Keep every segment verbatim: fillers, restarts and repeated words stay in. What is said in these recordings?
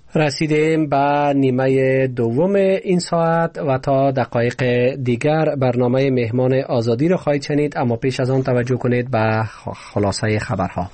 رسیدیم به نیمه دوم این ساعت و تا دقایق دیگر برنامه مهمان آزادی رو خواهید شنید، اما پیش از آن توجه کنید به خلاصه خبرها.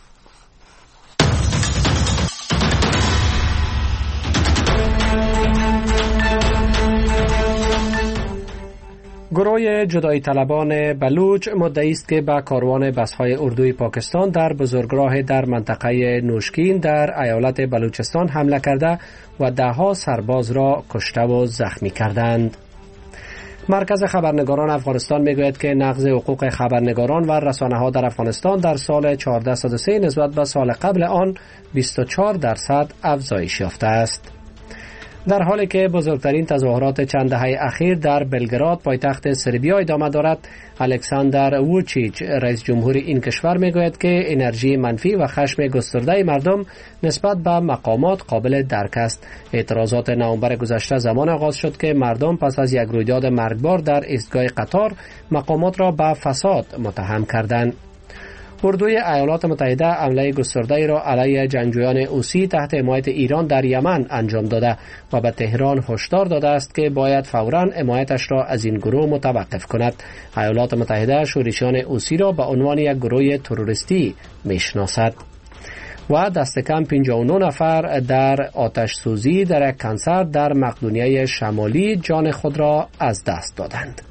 گروه جدایی طلبان بلوچ مدعی است که به کاروان بس‌های اردوی پاکستان در بزرگراه در منطقه نوشکین در ایالت بلوچستان حمله کرده و ده‌ها سرباز را کشته و زخمی کردند. مرکز خبرنگاران افغانستان میگوید که نقض حقوق خبرنگاران و رسانه‌ها در افغانستان در سال چهارده صد و سه نسبت به سال قبل آن بیست و چهار درصد افزایش یافته است. در حالی که بزرگترین تظاهرات چند دهه اخیر در بلگراد پایتخت سربیا ادامه دارد، الکساندر ووچیچ رئیس جمهور این کشور میگوید که انرژی منفی و خشم گسترده مردم نسبت به مقامات قابل درک است. اعتراضات نوامبر گذشته زمان آغاز شد که مردم پس از یک رویداد مرگبار در ایستگاه قطار مقامات را به فساد متهم کردند. اردوی ایالات متحده حمله گسترده‌ای را علیه جنگجویان حوثی تحت حمایت ایران در یمن انجام داده و به تهران هشدار داده است که باید فوراً حمایتش را از این گروه متوقف کند. ایالات متحده شورشیان حوثی را به عنوان یک گروه تروریستی میشناسد. و دست کم پنجاه و نه نفر در آتش سوزی در یک کنسرت در مقدونیه شمالی جان خود را از دست دادند.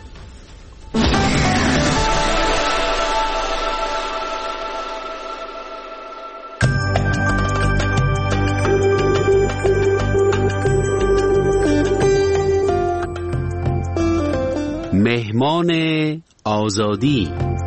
مهمان آزادی.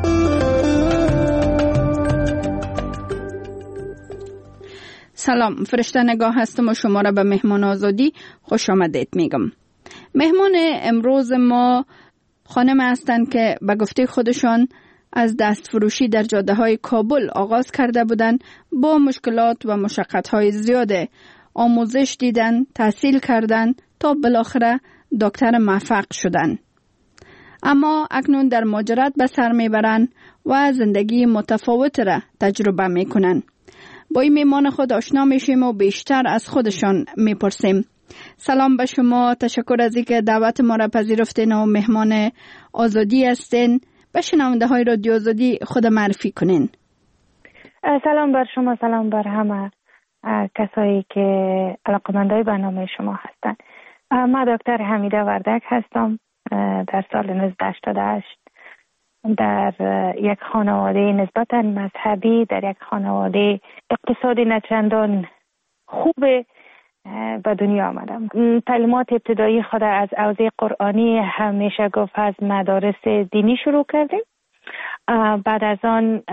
سلام، فرشته نگاه هستم و شما را به مهمان آزادی خوش آمدید میگم. مهمان امروز ما خانم هستند که به گفته خودشان از دست فروشی در جاده های کابل آغاز کرده بودند، با مشکلات و مشقت های زیاده آموزش دیدن، تحصیل کردن تا بالاخره دکتر موفق شدن. اما اکنون در مهاجرت به سر میبرن و زندگی متفاوت را تجربه میکنن. با این میمان خود آشنا میشیم و بیشتر از خودشان میپرسیم. سلام به شما، تشکر از اینکه دعوت ما را پذیرفتین و مهمان آزادی هستین. به شنونده های رادیو آزادی خود معرفی کنین. سلام بر شما، سلام بر همه کسایی که علاقه‌مندای برنامه شما هستن. من دکتر حمیده وردک هستم. در سال نوزده هشتاد و هشت در یک خانواده نسبتاً مذهبی، در یک خانواده اقتصادی نچندان خوب به دنیا آمدم. تعلیمات ابتدایی خود از حوزه قرآنی همیشه گفت از مدارس دینی شروع کردیم. بعد از آن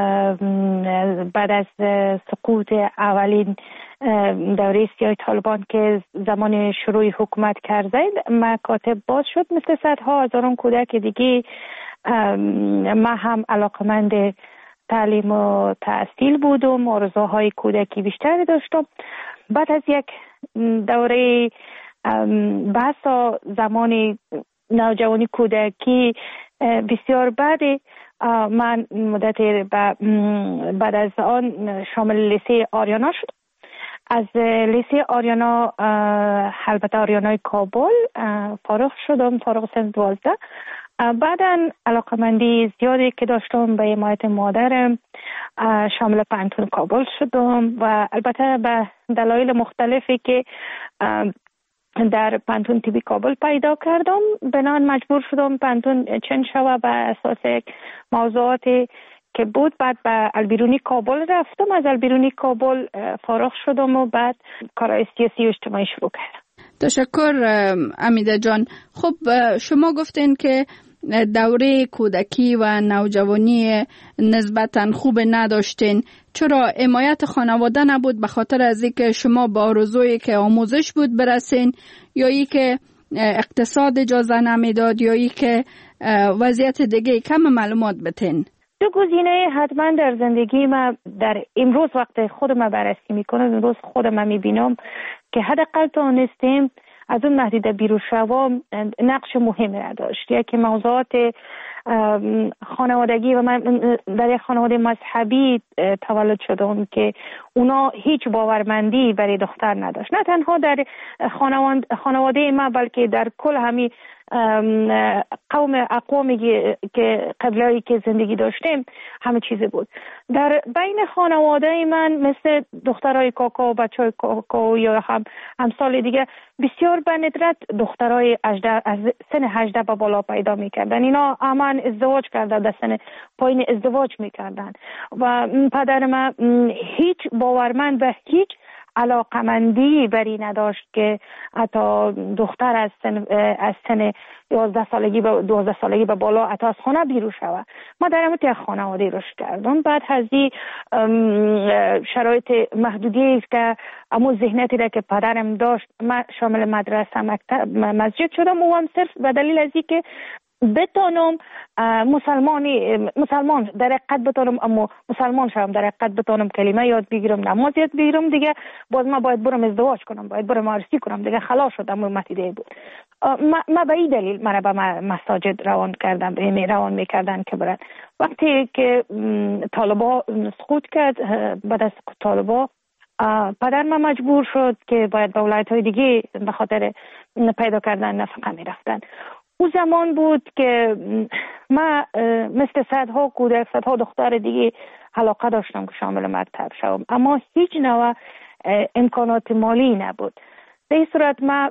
بعد از سقوط اولین دوره سیاه طالبان که زمان شروع حکومت کرده مکاتب باز شد، مثل صدها هزاران کودک دیگه ما هم علاقمند تعلیم و تحصیل بودم، آرزوهای کودکی بیشتری داشتم. بعد از یک دوره بحث زمان نوجوانی کودکی بسیار بعد من مدت بعد از آن شامل لیسه آریانا شد. از لیسه آریانا البته آریانای کابل فارغ شدم، فارغ سن دوازده. بعداً علاقمندی زیادی که داشتم به حمایت مادرم شامل پانتون کابل شدم و البته به دلایل مختلفی که در پانتون تیبی کابل پیدا کردم بنان مجبور شدم پانتون چند شوه به اساس موضوعاتی که بود. بعد به البیرونی کابل رفتم، از البیرونی کابل فارغ شدم و بعد کارهای سیاسی و اجتماعی شروع کردم. تشکر امیده جان. خب شما گفتین که دوره کودکی و نوجوانی نسبتاً خوب نداشتین. چرا حمایت خانواده نبود؟ به خاطر از اینکه شما با آرزویی که آموزش بود برسین، یا ای که اقتصاد اجازه نمیداد، یا ای که وضعیت دیگه؟ کم معلومات بتین. دو گزینه حتما در زندگی ما در امروز وقت خودم بررسی میکنم، امروز خودم میبینم که حداقل تونستیم از اون محدوده بیرون شوم نقش مهمی را داشت. یکی موضوعات خانوادگی و من در یک خانواده مذهبی تولد شدم که اونا هیچ باورمندی برای دختر نداشت. نه تنها در خانواده ما بلکه در کل همین قوم اقوامی که قبلایی که زندگی داشتیم همه چیز بود. در بین خانواده من مثل دخترای کاکا و بچهای کاکا یا هم همسال دیگه بسیار به ندرت دخترای از سن هجده به بالا پیدا میکردن. اینا همان ازدواج کردن، در سن پایین ازدواج میکردن و پدر من هیچ باورمند به هیچ علاقمندی بری نداشت که حتی دختر از سن از سن یازده سالگی به دوازده سالگی به بالا حتی از خانه بیرون شود. ما در همون یک خانواده رشد کردم. بعد از این شرایط محدودی است که اما ذهنیتی را که پدرم داشت، من شامل مدرسه مکتب مسجد شدم و هم صرف به دلیل از اینکه بتانم مسلمانی مسلمان در حقیقت بتانم، اما مسلمان شدم در حقیقت بتانم کلمه یاد بگیرم، نماز یاد بگیرم. دیگه باز ما باید برم ازدواج کنم، باید برم عروسی کنم. دیگه خلاص شدم. متیده بود. ما, ما به این دلیل مرا به مساجد روان کردم، یعنی روان میکردن که برن. وقتی که طالبا سقوط کرد، بعد از طالبا پدر ما مجبور شد که باید به ولایت‌های دیگه به خاطر پیدا کردن نفقه میرفتن. او زمان بود که ما مثل صدها کودک، صدها دختر دیگه علاقه داشتم که شامل مکتب شوم، اما هیچ نوع امکانات مالی نبود. به این صورت ما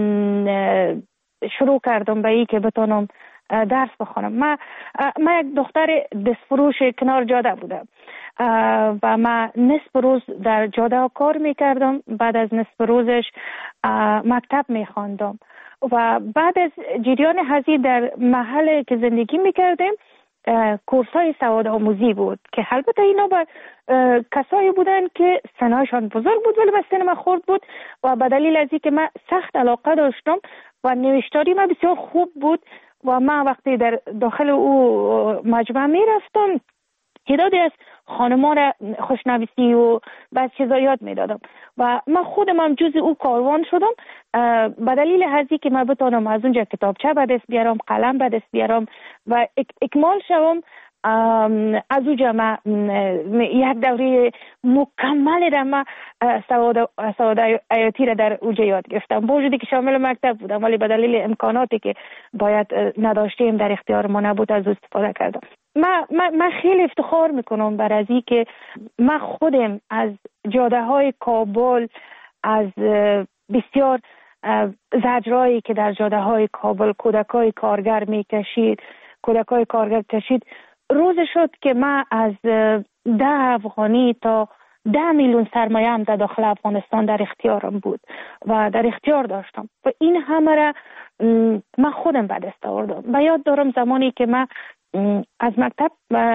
شروع کردم به این که بتونم درس بخونم. ما ما یک دختر دستفروش کنار جاده بودم و ما نصف روز در جاده کار میکردم. بعد از نصف روزش مکتب میخواندم و بعد از جریان هزی در محل که زندگی میکردیم کورس های سواد آموزی بود که البته اینا با کسایی بودن که سنایشان بزرگ بود ولی به سن من خورد بود و به دلیل از اینکه من سخت علاقه داشتم و نوشتاری من بسیار خوب بود و من وقتی در داخل او مجمع میرفتم تعدادی از خانمان را خوشنویسی و بعض چیزا یاد میدادم و من خودم هم جز او کاروان شدم به دلیل هزی که من بتانم از اونجا کتابچه به دست بیارم، قلم به دست بیارم و اک اکمال شوم. از اونجا من یک دوره مکمل را من سواد سواد حیاتی را در اونجا یاد گرفتم، با وجودی که شامل مکتب بودم ولی به دلیل امکاناتی که باید نداشتیم در اختیار ما نبود از استفاده کردم. من من خیلی افتخار میکنم بر از این که من خودم از جاده های کابل، از بسیار زجرایی که در جاده های کابل کودکای کارگر میکشید کودکای کارگر کشید روز شد که من از ده افغانی تا ده میلیون سرمایه هم در داخل افغانستان در اختیارم بود و در اختیار داشتم و این همه را من خودم به دست آوردم. و یاد دارم زمانی که من از مکتب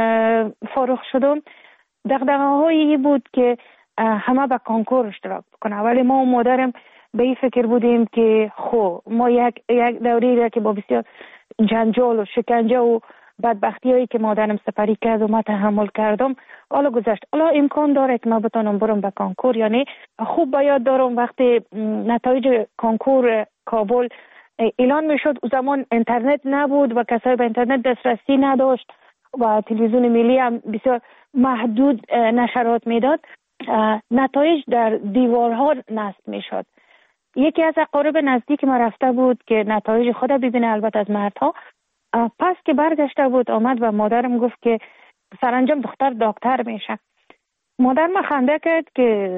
فارغ شدم دغدغه‌هایی بود که همه به کنکور اشتراک بکنه، ولی ما و مادرم به این فکر بودیم که خب ما یک یک دوری را که با بسیار جنجال و شکنجه و بدبختی هایی که مادرم سپری کرد و ما تحمل کردم حالا گذشت، حالا امکان داره که ما بتونم برم به کنکور. یعنی خوب باید دارم وقتی نتایج کنکور کابل اعلان میشد، او زمان اینترنت نبود و کسایی به اینترنت دسترسی نداشت و تلویزیون ملی هم بسیار محدود نشرات میداد، نتایج در دیوارها نصب میشد. یکی از اقارب نزدیک ما رفته بود که نتایج خود ببینه، البته از مردها. پس که برگشته بود آمد و مادرم گفت که سرانجام دختر دکتر میشه. مادر ما خنده کرد که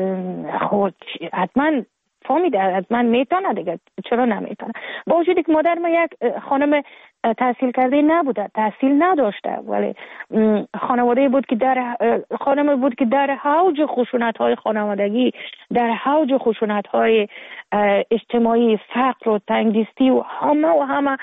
خود حتما فهمیده حتما میتونه دیگه، چرا نمیتونه؟ با وجودی که مادر ما یک خانم تحصیل کرده نبوده، تحصیل نداشته، ولی خانواده بود که در خانم بود که در اوج خشونت‌های خانوادگی، در اوج خشونت‌های اجتماعی، فقر و تنگدستی و همه و همه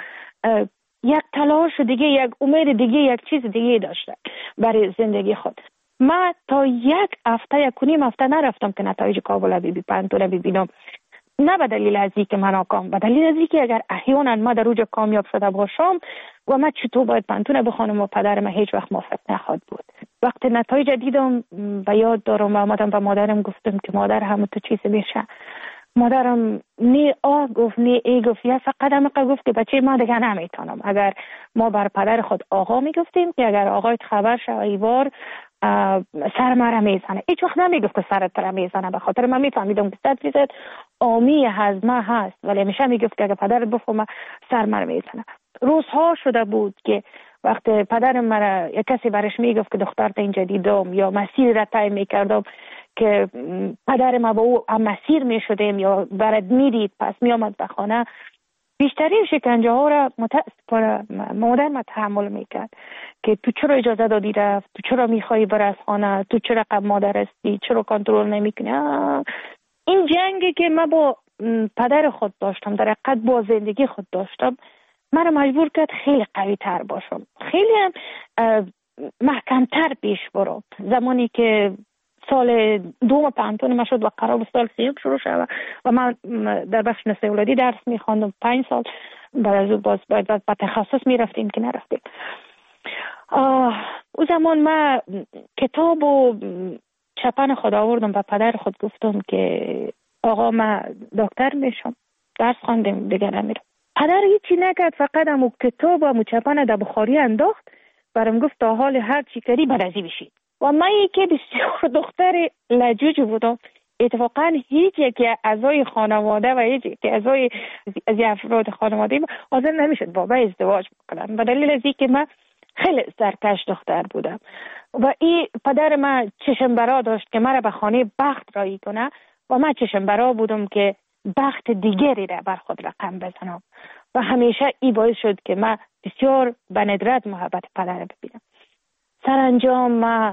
یک تلاش دیگه، یک امید دیگه، یک چیز دیگه داشته برای زندگی خود. من تا یک هفته یک کنیم هفته نرفتم که نتایج کابل بی بی پنتو را ببینم، نه به دلیل از اینکه من ناکام، به دلیل از اینکه اگر احیانا ما در اوج کامیاب شده باشم و من چطور باید پنتون بخونم و پدر من هیچ وقت موافق نخواهد بود. وقتی نتایج دیدم به یاد دارم و آمدم به مادرم گفتم که مادر همه تو چیز میشه. مادرم نی آه گفت نی ای گفت، یا فقط هم گفت که بچه ما دیگه نمیتونم. اگر ما بر پدر خود آقا میگفتیم که اگر آقایت خبر شد ایوار سر مرا میزنه، هیچ وقت نمیگفت که سرت را میزنه، به خاطر من میفهمیدم که صد فیصد آمی هضمه هست، ولی همیشه میگفت که اگر پدرت بفهمه سر مرا میزنه. روزها شده بود که وقت پدرم مرا یک کسی برش میگفت که دخترت اینجا دیدم، یا مسیر را طی میکردم که پدر ما با او هم مسیر میشدیم یا برد میدید پس میامد به خانه، بیشترین شکنجه ها را متاسفانه مادر ما تحمل میکرد که تو چرا اجازه دادی رفت، تو چرا میخوایی بر از خانه، تو چرا قبل مادر هستی، چرا کنترل نمیکنی. این جنگی که من با پدر خود داشتم، در حقیقت با زندگی خود داشتم، مرا مجبور کرد خیلی قوی تر باشم، خیلی هم محکم تر پیش برم. زمانی که سال دوم پانتون ما شد و قرار سال سیوم شروع شد و من در بخش نسل اولادی درس میخواندم، پنج سال بعد از باز باید با تخصص میرفتیم که نرفتیم. او زمان ما کتاب و چپن خود آوردم و پدر خود گفتم که آقا ما دکتر میشم، درس خواندم دیگه نمیرم. پدر هیچی نکرد، فقط همو کتاب و همو چپن در بخاری انداخت، برام گفت تا حال هر چی کردی برازی بشید. و من یکی بسیار دختر لجوج بودم، اتفاقا هیچ یکی اعضای خانواده و هیچ یکی اعضای از افراد خانواده حاضر نمیشد با من ازدواج بکنم، به دلیل از اینکه من خیلی سرکش دختر بودم و این پدر من چشم برا داشت که مرا به خانه بخت رایی کنه و من چشم برا بودم که بخت دیگری را بر خود رقم بزنم و همیشه این باعث شد که من بسیار به ندرت محبت پدر ببینم. سرانجام من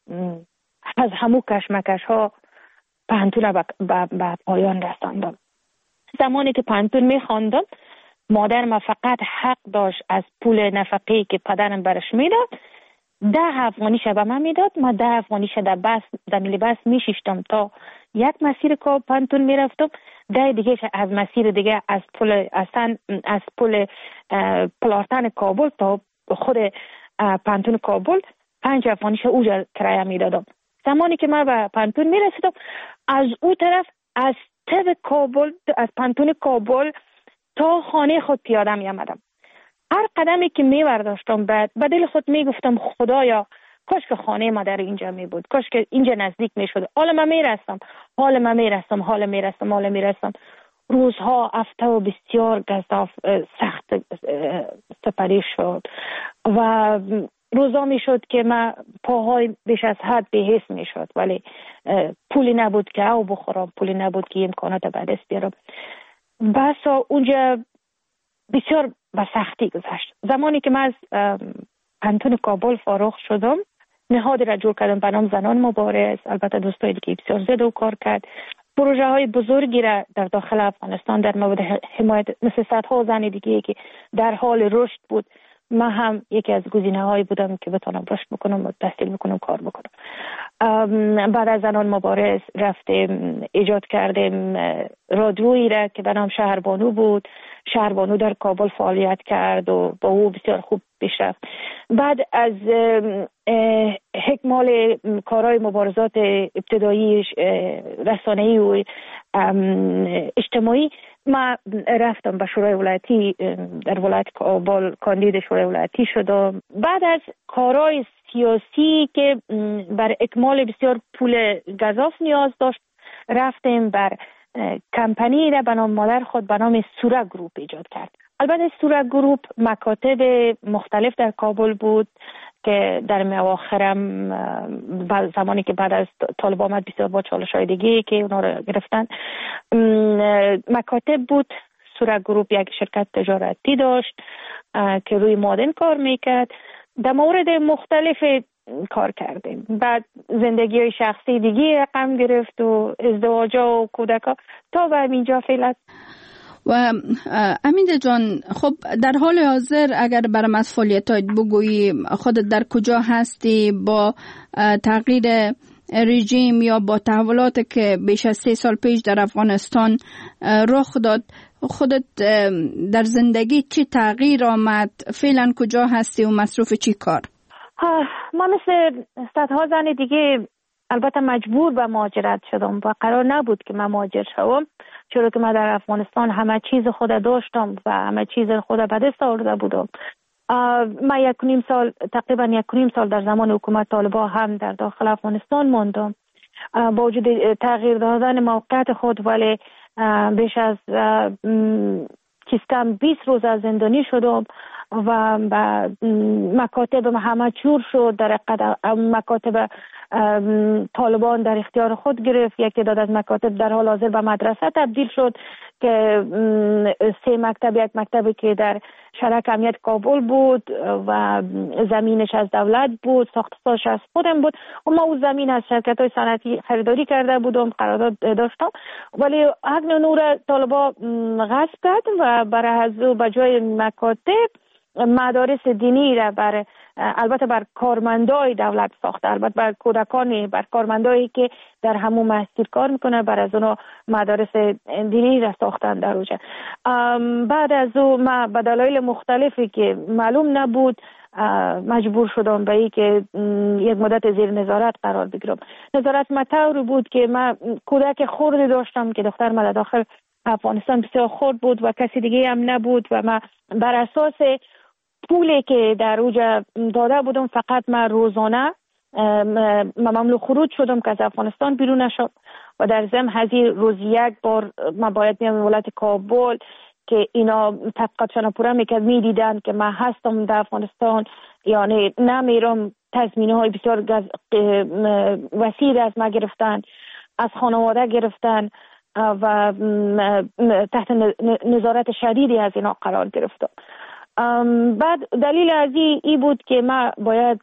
از همو کشمکش ها پانتون به پایان رساندم. زمانی که پانتون می خواندم، مادر ما فقط حق داشت از پول نفقه‌ای که پدرم برش میداد ده افغانیش به من میداد. ما ده افغانیش در بس در ملی بس میشیشتم تا یک مسیر که پانتون میرفتم، ده دیگه از مسیر دیگه از پل اصلا از پل پلارتن کابل تا خود پانتون کابل پنج افغانیش اوجا کرایه میدادم. زمانی که من به پانتون میرسیدم، از او طرف از تب کابل از پانتون کابل تا خانه خود پیاده می آمدم. هر قدمی که می برداشتم بعد به دل خود می گفتم خدایا کاش که خانه ما در اینجا می بود، کاش که اینجا نزدیک می شد. حالا من می رسم حالا من می رسم حالا می رسم حالا می رسم روزها هفته و بسیار گزاف سخت سپری شد و روزا می شد که من پاهای بیش از حد بی‌حس می شد، ولی پولی نبود که او بخورم، پولی نبود که امکانات به دست بیارم. بسا اونجا بسیار به سختی گذشت. زمانی که من از پانتون کابل فارغ شدم، نهادی را جور کردم به نام زنان مبارز. البته دوستای دیگه بسیار زیاد و کار کرد. پروژه های بزرگی را در داخل افغانستان در مورد حمایت مثل صدها زن دیگه که در حال رشد بود، من هم یکی از گزینه هایی بودم که بتونم رشد بکنم و تحصیل بکنم، کار بکنم. بعد از زنان مبارز رفتیم ایجاد کردیم رادیویی را که به نام شهربانو بود. شهربانو در کابل فعالیت کرد و با او بسیار خوب پیش رفت. بعد از اکمال کارهای مبارزات ابتدایی رسانه‌ای و اجتماعی، ما رفتم به شورای ولایتی در ولایت کابل، کاندید شورای ولایتی شدم. بعد از کارهای سیاسی که بر اکمال بسیار پول گزاف نیاز داشت، رفتیم بر کمپانی را به نام مادر خود به نام سورا گروپ ایجاد کرد. البته سورا گروپ مکاتب مختلف در کابل بود که در مواخرم زمانی که بعد از طالب آمد بسیار با چالش‌های دیگه که اونا رو گرفتن مکاتب بود. سورا گروپ یک شرکت تجارتی داشت که روی معادن کار میکرد. در مورد مختلف کار کردیم. بعد زندگی های شخصی دیگه رقم گرفت و ازدواج و کودکا تا به اینجا فعلا. و امیده جان، خب در حال حاضر اگر برام از فعالیتات بگویی، خودت در کجا هستی؟ با تغییر رژیم یا با تحولات که بیش از سه سال پیش در افغانستان رخ داد، خودت در زندگی چی تغییر آمد؟ فعلا کجا هستی و مصروف چی کار؟ ما مثل صدها زن دیگه البته مجبور به مهاجرت شدم و قرار نبود که من مهاجر شوم. چرا که من در افغانستان همه چیز خود داشتم و همه چیز خود به دست آورده بودم. من یک و نیم سال تقریبا یک و نیم سال در زمان حکومت طالبان هم در داخل افغانستان ماندم با وجود تغییر دادن موقعیت خود، ولی بیش از کم بیست روز از زندانی شدم و مکاتب همه چور شد. در مکاتب طالبان در اختیار خود گرفت. یک تعداد از مکاتب در حال حاضر به مدرسه تبدیل شد که سه مکتب، یک مکتبی که در شرک امنیت کابل بود و زمینش از دولت بود، ساختش از خودم بود و ما اون زمین از شرکت های صنعتی خریداری کرده بودم، قرارداد داشتم، ولی حق نور طالبان غصب کرد و برای از به جای مکاتب مدارس دینی را بر البته بر کارمندای دولت ساخته، البته بر کودکانی، بر کارمندایی که در همون مسجد کار میکنه، بر از اونها مدارس دینی را ساختن در اوجه. بعد از او ما به دلایل مختلفی که معلوم نبود مجبور شدم به این که یک مدت زیر نظارت قرار بگیرم. نظارت مطور بود که من کودک خردی داشتم که دختر من داخل افغانستان بسیار خرد بود و کسی دیگه هم نبود و من بر اساس پولی که در اوجا داده بودم فقط من روزانه ممنوع خروج شدم که از افغانستان بیرون نشم و در ضمن هزی روز یک بار من باید میام ولایت کابل که اینا تحقیقاتشان پورا میکرد، میدیدن که من هستم در افغانستان، یعنی نمیرم. تضمینه های بسیار وسیع از ما گرفتن، از خانواده گرفتن و تحت نظارت شدیدی از اینا قرار گرفتم. بعد دلیل از ای بود که من باید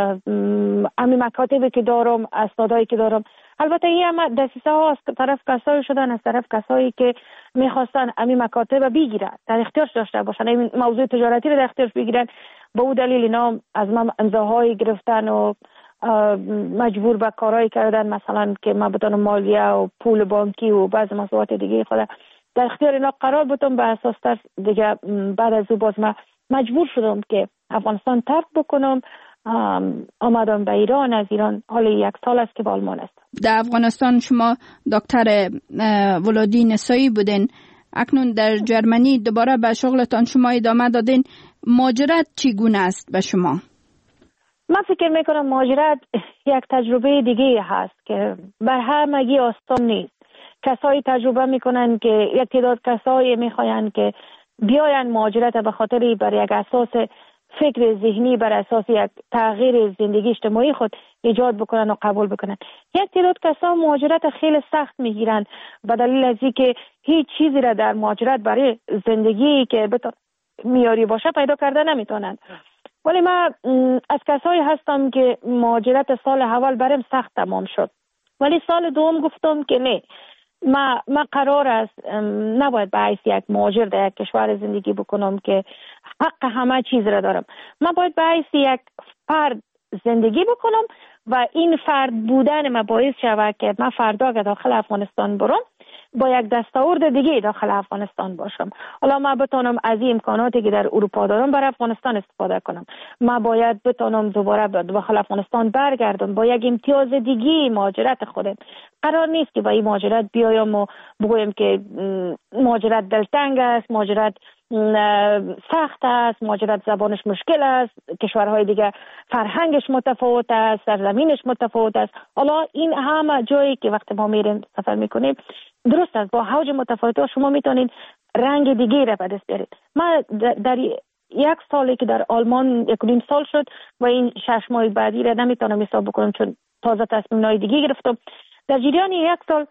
امی مکاتبی که دارم، اسنادایی که دارم، البته این همه دسیسه ها از طرف کسایی شدن، از طرف کسایی که میخواستن امی مکاتب بگیرن، در اختیارش داشته باشن، این موضوع تجارتی رو در اختیارش بگیرن. به اون دلیل اینا از من امضاهایی گرفتن و مجبور به کارهایی کردن، مثلا که من بتونم مالیه و پول بانکی و بعض مسئولیت دیگه خود در اختیار اینا قرار بودم. به اساس تر دیگه بعد از او باز من مجبور شدم که افغانستان ترک بکنم. آمدم به ایران. از ایران حالا یک سال است که به آلمان است. در افغانستان شما دکتر ولادی نسایی بودین، اکنون در جرمنی دوباره به شغلتان شما ادامه دادین. مهاجرت چگونه است به شما؟ من فکر میکنم مهاجرت یک تجربه دیگه هست که بر همگی آسان نیست. کسایی تجربه میکنن که یک تعداد کسایی میخواین که بیاین مهاجرت به خاطر بر یک اساس فکر ذهنی، بر اساس یک تغییر زندگی اجتماعی خود ایجاد بکنن و قبول بکنن. یک تعداد کسا مهاجرت خیلی سخت میگیرن به دلیل از اینکه هیچ چیزی را در مهاجرت برای زندگی که بتون میاری باشه پیدا کرده نمیتونن. ولی من از کسایی هستم که مهاجرت سال اول برام سخت تمام شد، ولی سال دوم گفتم که نه، ما ما قرار است نباید به حیث یک مهاجر در یک کشور زندگی بکنم که حق همه چیز را دارم. من باید به حیث یک فرد زندگی بکنم و این فرد بودن ما باعث شود که من فردا که داخل افغانستان برم با یک دستاورد دیگه داخل افغانستان باشم. حالا من بتونم از این امکاناتی که در اروپا دارم بر افغانستان استفاده کنم. من باید بتونم دوباره به داخل افغانستان برگردم با یک امتیاز دیگه مهاجرت خودم. قرار نیست که با این مهاجرت بیایم و بگویم که مهاجرت دلتنگ است، مهاجرت سخت است، مهاجرت زبانش مشکل است، کشورهای دیگه فرهنگش متفاوت است، سرزمینش متفاوت است. حالا این همه جایی که وقتی ما میریم سفر میکنیم درست است، با حوج متفاوت شما میتونید رنگ دیگه را به دست بیارید. من در یک سالی که در آلمان یک و نیم سال شد و این شش ماه بعدی را نمیتونم حساب بکنم چون تازه تصمیم‌های دیگه گرفتم. در جریان یک سال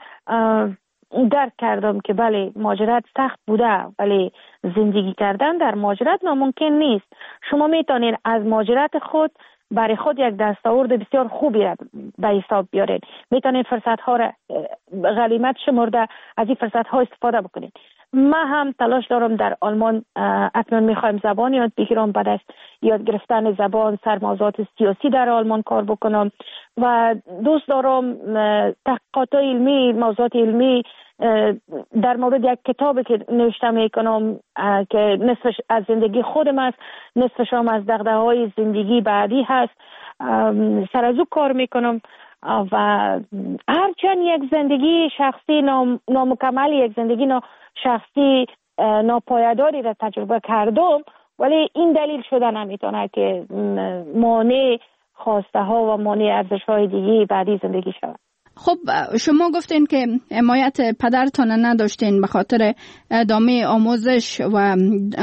درک کردم که بله مهاجرت سخت بوده، ولی زندگی کردن در مهاجرت ناممکن نیست. شما میتونید از مهاجرت خود برای خود یک دستاورد بسیار خوبی را به حساب بیارید. میتونید فرصت ها را غنیمت شمرده از این فرصت ها استفاده بکنید. من هم تلاش دارم در آلمان اکنون میخوایم زبان یاد بگیرم، بعد از یاد گرفتن زبان سر موضوعات سیاسی در آلمان کار بکنم و دوست دارم تحقیقات علمی، موضوعات علمی در مورد یک کتابی که نوشته میکنم که نصفش از زندگی خودم است، نصفش هم از دغدغه‌های زندگی بعدی هست، سر از او کار میکنم و هرچند یک زندگی شخصی نام، نامکمل، یک زندگی نا شخصی ناپایداری را تجربه کردم، ولی این دلیل شده نمیتونه که مانع خواسته ها و مانع ارزش های دیگه بعدی زندگی شود. خب شما گفتین که حمایت پدرتان نداشتین به خاطر ادامه آموزش و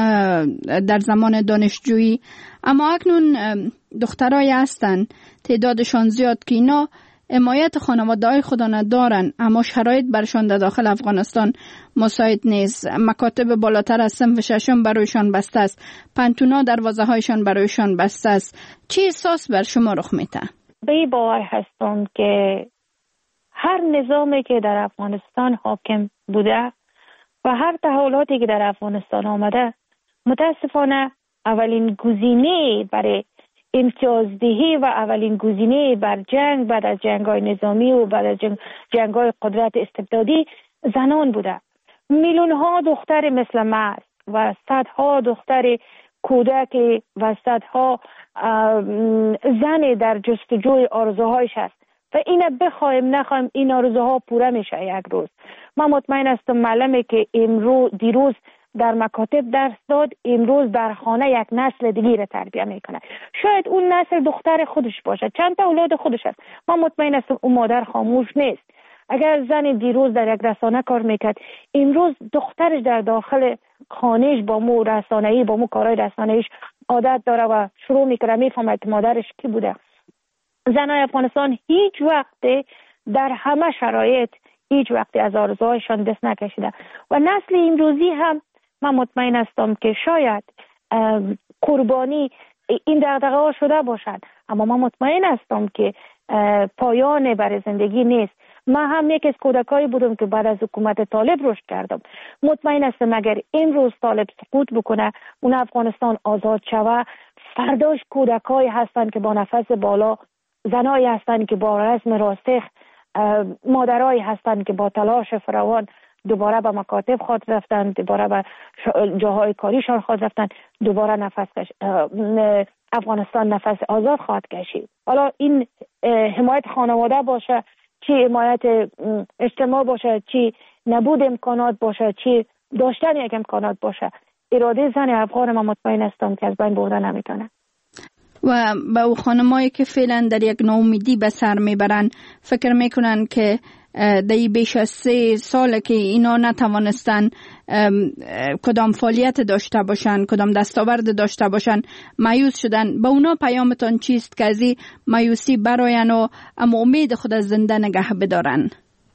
در زمان دانشجویی، اما اکنون دخترای هستن تعدادشان زیاد که اینا حمایت خانواده‌های خود ندارن، اما شرایط برشان در داخل افغانستان مساعد نیست. مکاتب بالاتر از صنف ششم برایشان بسته است، پنتونا دروازه‌هایشان برایشان بسته است. چه احساس بر شما رخ میده؟ به باور هستم که هر نظامی که در افغانستان حاکم بوده و هر تحولاتی که در افغانستان آمده، متاسفانه اولین گزینه برای امتیازدهی و اولین گزینه بر جنگ بعد از جنگ‌های نظامی و بعد از جنگ جنگ‌های قدرت استبدادی زنان بوده. میلیون ها دختر مثل ما و صدها دختر کودک و صدها زن در جستجوی آرزوهایش است و اینه بخوایم نخوایم این آرزوها پوره میشه یک روز. من مطمئن هستم معلمی که امروز دیروز در مکاتب درس داد، امروز در خانه یک نسل دیگه را تربیت میکنه. شاید اون نسل دختر خودش باشه، چند تا اولاد خودش است. من مطمئن هستم اون مادر خاموش نیست. اگر زن دیروز در یک رسانه کار میکرد، امروز دخترش در داخل خانهش با مو رسانه‌ای با مو کارهای رسانه‌ایش عادت داره و شروع میکنه میفهمه که مادرش کی بوده. زنای افغانستان هیچ وقت در همه شرایط هیچ وقت از آرزوهایشان دست نکشیده و نسل امروزی هم من مطمئن هستم که شاید قربانی این دغدغه ها شده باشد، اما من مطمئن هستم که پایان برای زندگی نیست. من هم یک از کودکایی بودم که بعد از حکومت طالب رشد کردم. مطمئن هستم اگر این روز طالب سقوط بکنه، اون افغانستان آزاد شوه، فرداش کودکایی هستند که با نفس بالا، زنایی هستند که با رزم راسخ، مادرایی هستند که با تلاش فراوان دوباره به مکاتب خود رفتن، دوباره به جاهای کاریشان خود رفتن، دوباره نفس کش... افغانستان نفس آزاد خواهد کشید. حالا این حمایت خانواده باشه، چی حمایت اجتماع باشه، چی نبود امکانات باشه، چی داشتن یک امکانات باشه، اراده زن افغان من مطمئن هستم که از بین برده نمیتونه. و با او خانمایی که فعلا در یک ناامیدی به سر میبرن، فکر میکنن که در بیش از سه ساله که اینا نتوانستن کدام فعالیت داشته باشن، کدام دستاورد داشته باشن، مایوس شدن. با اونا پیامتان چیست که از این مایوسی براین و اما امید خود از زنده نگه بدارن؟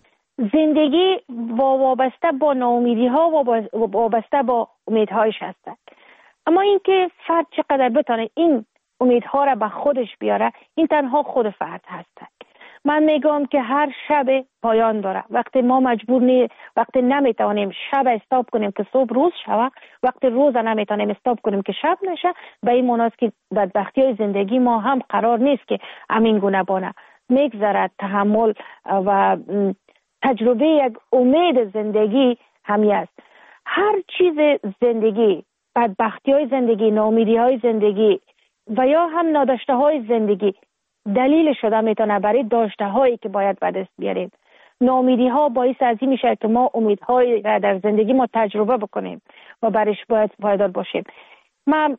زندگی وابسته با ناامیدی ها و وابسته با امیدهایش هستند، اما اینکه فرد چقدر بتونه این امیدها را به خودش بیاره، این تنها خود فرد هست. من میگم که هر شب پایان داره. وقتی ما مجبور نی وقتی نمیتونیم شب استاپ کنیم که صبح روز شوه، وقتی روز نمیتونیم استاپ کنیم که شب نشه، به این معناست که بدبختی زندگی ما هم قرار نیست که همین گونه بانه. میگذرد تحمل و تجربه یک امید زندگی همی است. هر چیز زندگی، بدبختی های زندگی، ناامیدی های زندگی و یا هم ناداشته های زندگی دلیل شده میتونه برای داشته هایی که باید به دست بیاریم. ناامیدی ها باعث از این میشه که ما امیدهایی را در زندگی ما تجربه بکنیم و برایش باید پایدار باشیم. من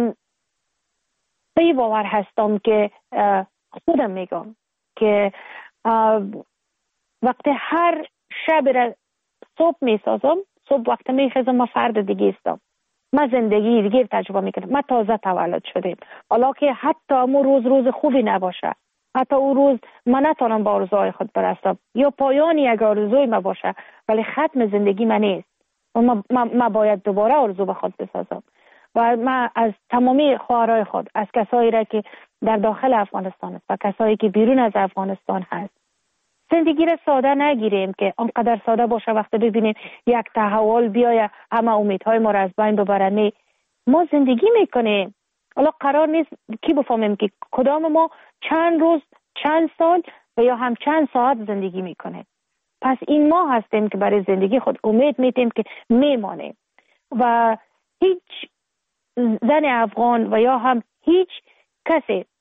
به باور هستم که خودم میگم که وقتی هر شب را صبح میسازم، صبح وقتی میخیزم ما فرد دیگه هستم، ما زندگی دیگه تجربه میکنم. ما تازه تولد شدیم، حالا که حتی امو روز روز خوبی نباشه، حتی اون روز من نتونم با آرزوهای خود برسم یا پایانی یک آرزوی ما باشه، ولی ختم زندگی من نیست و ما, ما, ما باید دوباره آرزو به خود بسازم. و من از تمامی خواهرای خود، از کسایی را که در داخل افغانستان است و کسایی که بیرون از افغانستان هست، زندگی را ساده نگیریم که آنقدر ساده باشه وقتی ببینیم یک تحول بیایه همه امیدهای ما را از بین ببرن. ما زندگی میکنیم، حالا قرار نیست کی بفهمیم که کدام ما چند روز، چند سال و یا هم چند ساعت زندگی میکنیم. پس این ما هستیم که برای زندگی خود امید میتیم که میمانیم و هیچ زن افغان و یا هم هیچ کسی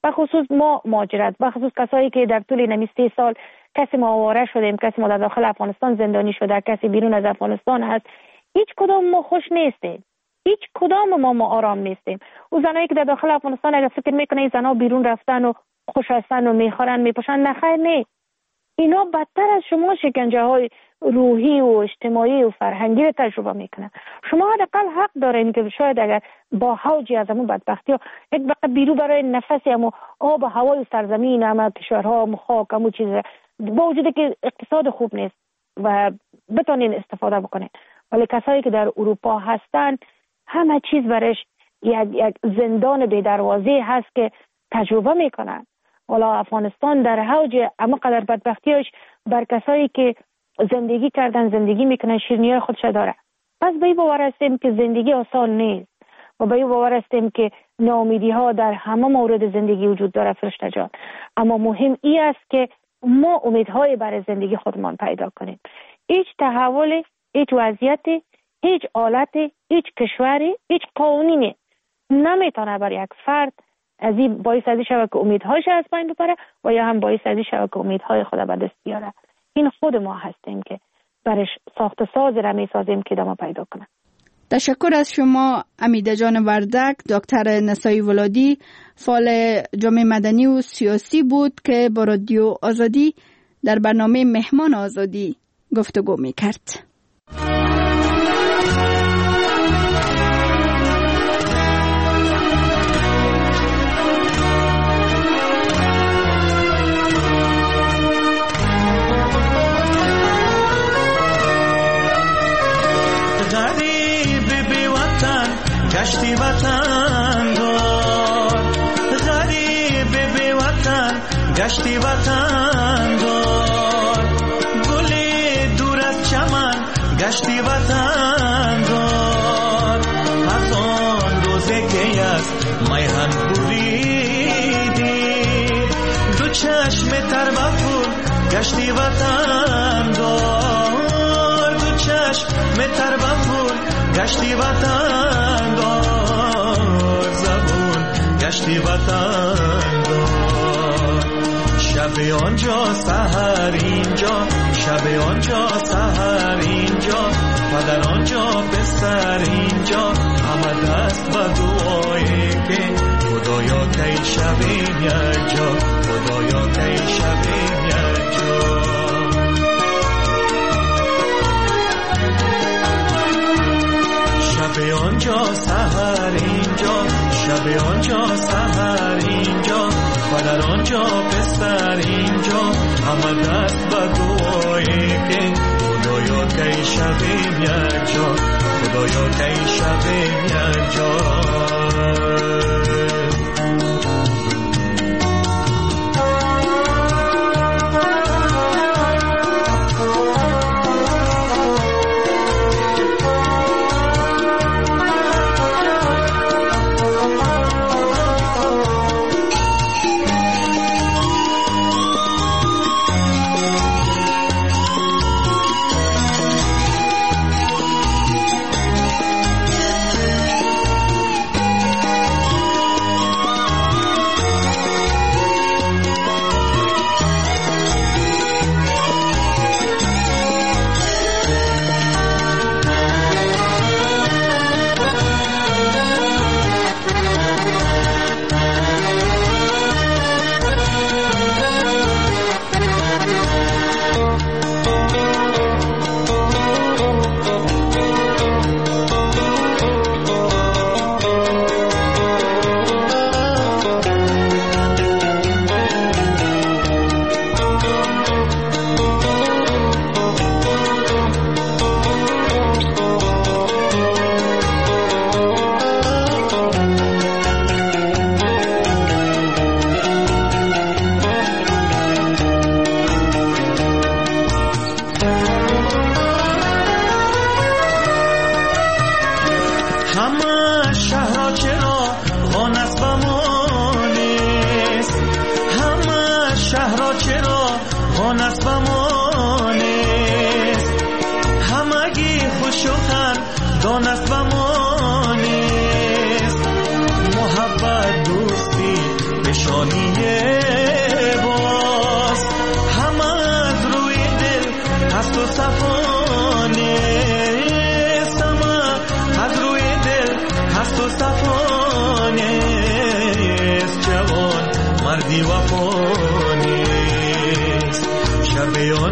بخصوص ما مهاجرت، بخصوص کسایی که در طول نمی سی سال کسی ما آواره شدیم، کسی ما در داخل افغانستان زندانی شده، کسی بیرون از افغانستان هست، هیچ کدام ما خوش نیستیم، هیچ کدام ما ما آرام نیستیم. او زنایی که در داخل افغانستان اگر فکر میکنه این زنا بیرون رفتن و خوش هستن و میخورن میپوشن، نخیر نه، اینا بدتر از شما شکنجه های روحی و اجتماعی و فرهنگی رو تجربه میکنن. شما حداقل حق دارین که شاید اگر با حوجی از همون بدبختی ها یک وقت بیرو برای نفسی همو آب و هوای سرزمین همه کشورها همو خاک همو چیز با وجود که اقتصاد خوب نیست و بتونین استفاده بکنین، ولی کسایی که در اروپا هستن همه چیز برش یک, یک زندان بی دروازه هست که تجربه میکنن. والا افغانستان در حوج اما قدر بدبختیش بر کسایی که زندگی کردن زندگی میکنن شیرینی‌های خودش داره. پس به این باور هستیم که زندگی آسان نیست و به این باور هستیم که ناامیدی ها در همه مورد زندگی وجود داره فرشته جان، اما مهم این است که ما امیدهای برای زندگی خودمان پیدا کنیم. هیچ تحولی، هیچ وضعیتی، هیچ حالتی، هیچ کشوری، هیچ قانونی نمیتونه برای یک فرد از این باعث ازی شود که امیدهاش از بین ببره و یا هم باعث ازی شود که امیدهای خود به دست بیاره. این خود ما هستیم که برش ساخت ساز را میسازیم که دما پیدا کنه. تشکر از شما امیده جان وردک. دکتر نسایی ولادی فعال جامعه مدنی و سیاسی بود که با رادیو آزادی در برنامه مهمان آزادی گفتگو میکرد. گشتی وطن دار، غریب بی وطن گشتی وطن دار، گلی دور از چمن گشتی وطن دار، از آن روزه که از میهن بریدی دو چشم تر بخور گشتی وطن دار، دو چشم تر بخور گشتی وطن دار، زبون گشتی وطن دار، شب آنجا سحر اینجا، شب آنجا سحر اینجا، پدر آنجا بستر اینجا، همه دست و دعایی که خدایا کی شبیم یک جا، خدایا کی شبیم یک جا. شب آنجا سحر اینجا، شب آنجا سحر اینجا، پدر آنجا بستر اینجا، همه دست و دعایی که خدایا کی شبیم یک جا، خدایا کی شبیم یک جا. تو صفا